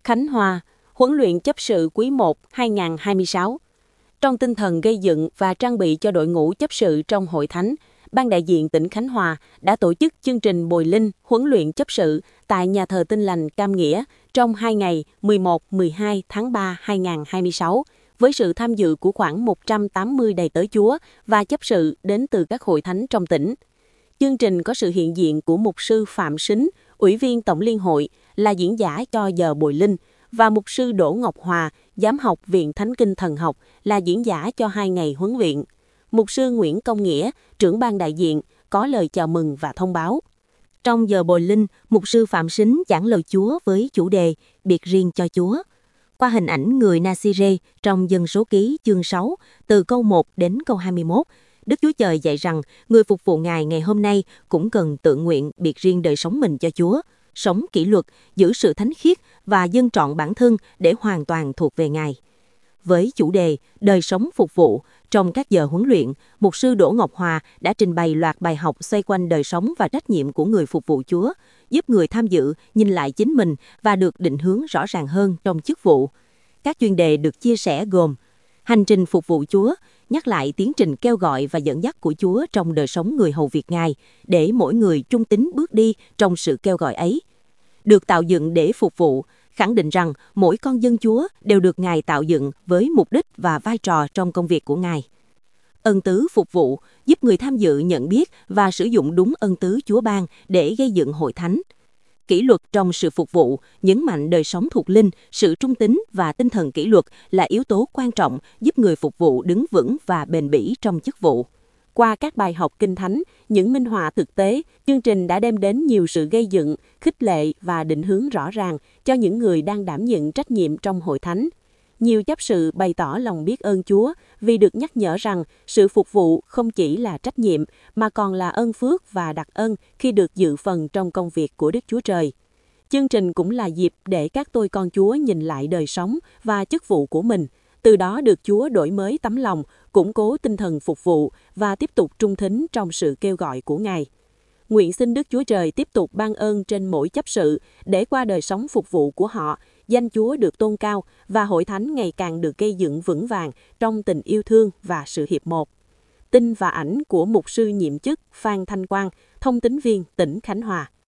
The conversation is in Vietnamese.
Khánh Hòa, huấn luyện chấp sự quý 1 2026. Trong tinh thần gây dựng và trang bị cho đội ngũ chấp sự trong hội thánh, Ban đại diện tỉnh Khánh Hòa đã tổ chức chương trình bồi linh huấn luyện chấp sự tại nhà thờ Tin Lành Cam Nghĩa trong 2 ngày 11-12 tháng 3 2026, với sự tham dự của khoảng 180 đầy tớ Chúa và chấp sự đến từ các hội thánh trong tỉnh. Chương trình có sự hiện diện của mục sư Phạm Sính, Ủy viên Tổng Liên hội, là diễn giả cho giờ bồi linh, và mục sư Đỗ Ngọc Hòa, Giám học Viện Thánh Kinh Thần học, là diễn giả cho 2 ngày huấn luyện. Mục sư Nguyễn Công Nghĩa, trưởng ban đại diện, có lời chào mừng và thông báo. Trong giờ bồi linh, mục sư Phạm Sính giảng lời Chúa với chủ đề Biệt riêng cho Chúa. Qua hình ảnh người Nazire trong Dân số ký chương 6, từ câu 1 đến câu 21, Đức Chúa Trời dạy rằng người phục vụ Ngài ngày hôm nay cũng cần tự nguyện biệt riêng đời sống mình cho Chúa, sống kỷ luật, giữ sự thánh khiết và dâng trọn bản thân để hoàn toàn thuộc về Ngài. Với chủ đề Đời sống phục vụ, trong các giờ huấn luyện, mục sư Đỗ Ngọc Hòa đã trình bày loạt bài học xoay quanh đời sống và trách nhiệm của người phục vụ Chúa, giúp người tham dự nhìn lại chính mình và được định hướng rõ ràng hơn trong chức vụ. Các chuyên đề được chia sẻ gồm hành trình phục vụ Chúa, nhắc lại tiến trình kêu gọi và dẫn dắt của Chúa trong đời sống người hầu việc Ngài, để mỗi người trung tín bước đi trong sự kêu gọi ấy. Được tạo dựng để phục vụ, khẳng định rằng mỗi con dân Chúa đều được Ngài tạo dựng với mục đích và vai trò trong công việc của Ngài. Ân tứ phục vụ giúp người tham dự nhận biết và sử dụng đúng ân tứ Chúa ban để gây dựng hội thánh. Kỷ luật trong sự phục vụ, nhấn mạnh đời sống thuộc linh, sự trung tín và tinh thần kỷ luật là yếu tố quan trọng giúp người phục vụ đứng vững và bền bỉ trong chức vụ. Qua các bài học kinh thánh, những minh họa thực tế, chương trình đã đem đến nhiều sự gây dựng, khích lệ và định hướng rõ ràng cho những người đang đảm nhận trách nhiệm trong hội thánh. Nhiều chấp sự bày tỏ lòng biết ơn Chúa vì được nhắc nhở rằng sự phục vụ không chỉ là trách nhiệm mà còn là ơn phước và đặc ân khi được dự phần trong công việc của Đức Chúa Trời. Chương trình cũng là dịp để các tôi con Chúa nhìn lại đời sống và chức vụ của mình, từ đó được Chúa đổi mới tấm lòng, củng cố tinh thần phục vụ và tiếp tục trung tín trong sự kêu gọi của Ngài. Nguyện xin Đức Chúa Trời tiếp tục ban ơn trên mỗi chấp sự để qua đời sống phục vụ của họ, danh Chúa được tôn cao và hội thánh ngày càng được gây dựng vững vàng trong tình yêu thương và sự hiệp một. Tin và ảnh của mục sư nhiệm chức Phan Thanh Quang, thông tín viên tỉnh Khánh Hòa.